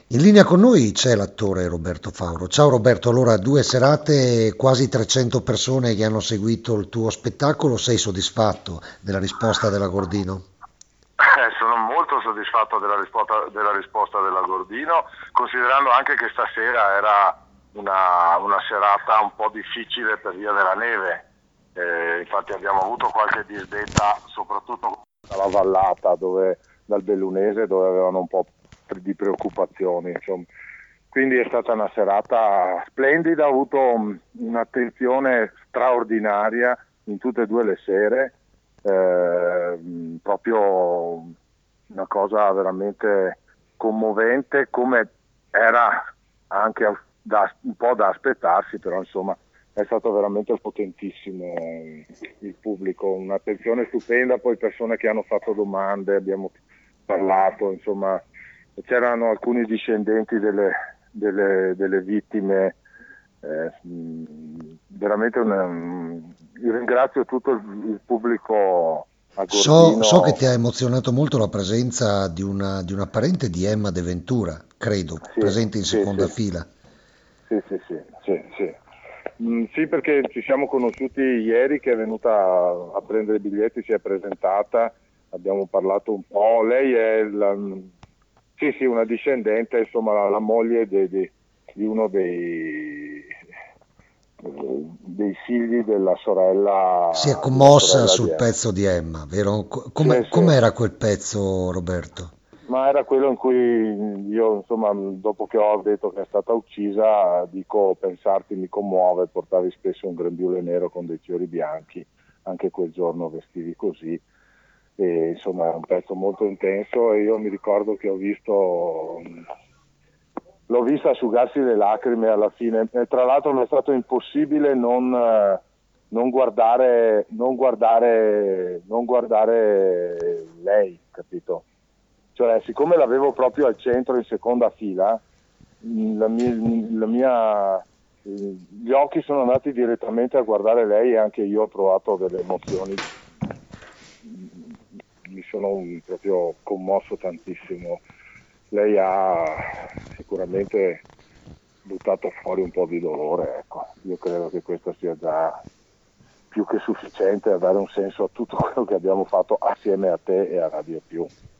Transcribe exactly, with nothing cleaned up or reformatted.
In linea con noi c'è l'attore Roberto Fauro. Ciao Roberto, allora due serate, quasi trecento persone che hanno seguito il tuo spettacolo, sei soddisfatto della risposta della Gordino? Eh, sono molto soddisfatto della risposta, della risposta della Gordino, considerando anche che stasera era una, una serata un po' difficile per via della neve. Eh, infatti abbiamo avuto qualche disdetta, soprattutto dalla vallata, dove, dal Bellunese, dove avevano un po' di preoccupazioni. Insomma. Quindi è stata una serata splendida, ho avuto um, un'attenzione straordinaria in tutte e due le sere, eh, proprio una cosa veramente commovente, come era anche da, un po' da aspettarsi, però insomma è stato veramente potentissimo eh, il pubblico, un'attenzione stupenda, poi persone che hanno fatto domande, abbiamo parlato, insomma c'erano alcuni discendenti delle, delle, delle vittime, eh, mh, veramente una, mh, ringrazio tutto il, il pubblico a So, so che Gordino. ti ha emozionato molto la presenza di una, di una parente di Emma De Ventura, credo, Sì, presente in sì, seconda sì, fila. sì, sì, sì, sì, sì. Mm, sì, perché ci siamo conosciuti ieri, che è venuta a, a prendere i biglietti, si è presentata, abbiamo parlato un po'. Lei è la, sì, sì, una discendente, insomma, la, la moglie de- de- di uno dei, dei figli della Si è sorella, della commossa sorella di sul Emma. pezzo di Emma, vero? Co- Sì, Come, sì. com'era quel pezzo, Roberto? Ma era quello in cui io, insomma, dopo che ho detto che è stata uccisa, dico pensarti mi commuove, portavi spesso un grembiule nero con dei fiori bianchi, anche quel giorno vestivi così, e insomma è un pezzo molto intenso e io mi ricordo che ho visto, l'ho vista asciugarsi le lacrime alla fine, e tra l'altro mi è stato impossibile non, eh, non guardare, non guardare, non guardare lei, capito? Cioè, siccome l'avevo proprio al centro in seconda fila, mh, la mia, la mia- eh, gli occhi sono andati direttamente a guardare lei e anche io ho provato delle emozioni, mh, mi sono mm, proprio commosso tantissimo. Lei ha sicuramente buttato fuori un po' di dolore, ecco. Io credo che questo sia già più che sufficiente a dare un senso a tutto quello che abbiamo fatto assieme a te e a Radio Più.